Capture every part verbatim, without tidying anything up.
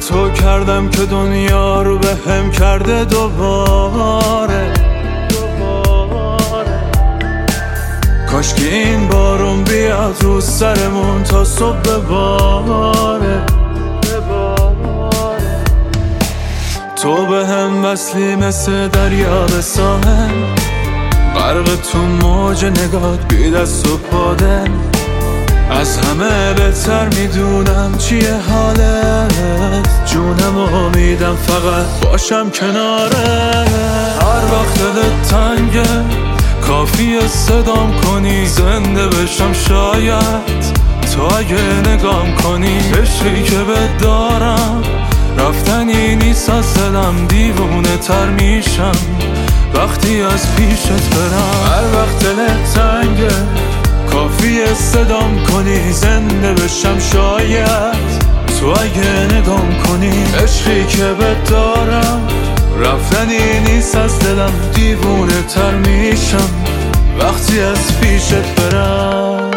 تو کردم که دنیا رو به هم کرده دوباره. کاش که این بارون بیاد رو سرمون تا صبح بباره. تو به هم وصلی مثل دریا به ساحل، غرق تو موج نگات بی دست و پادل. از همه بهتر میدونم چیه حالت، جونم و میدم فقط باشم کناره. هر وقت دلت تنگه کافیه صدام کنی، زنده بشم شاید تو اگه نگام کنی. عشقی که بهت دارم رفتنی نیست از دلم، دیوونه تر میشم وقتی از پیشت برم. هر وقت دلت تنگه کافیه صدام کنی، زنده بشم شاید تو اگه نگام کنی. عشقی که بهت دارم رفتنی نیست از دلم، دیوونه تر میشم وقتی از پیشت برم.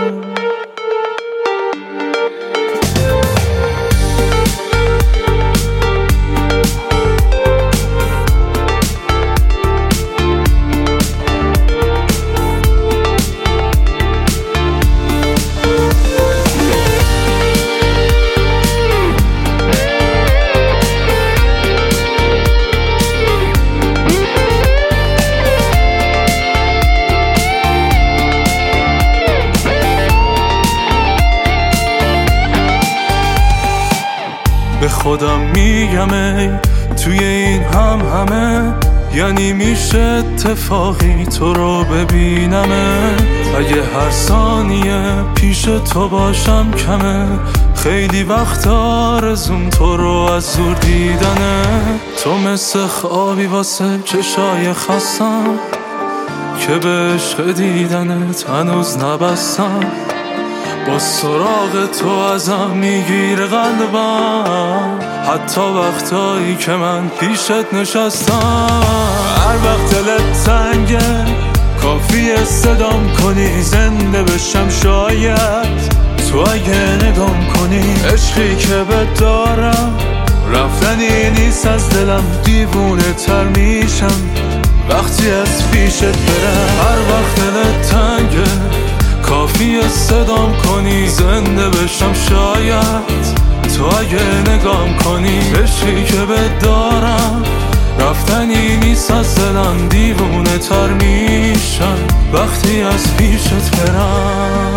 به خودم میگم ای توی این هم همه، یعنی میشه اتفاقی تو رو ببینمه. اگه هر ثانیه پیش تو باشم کمه، خیلی وقت آرزوم تو رو از زور دیدنه. تو مثل خوابی واسه چشای خستم که به عشق دیدنت هنوز نبستم. با سراغ تو ازم میگیره قلبم، حتی وقتایی که من پیشت نشستم. هر وقت دلت تنگه کافیه صدام کنی، زنده بشم شاید تو اگه نگام کنی. عشقی که بهت دارم رفتنی نیست از دلم، دیوونه تر میشم وقتی از پیشت برم. هر وقت دلت تنگه کافیه صدام کنی، زنده بشم شاید تو اگه نگام کنی. عشقی که بهت دارم رفتنی نیست از دلم، دیوونه تر میشم وقتی از پیشت برم.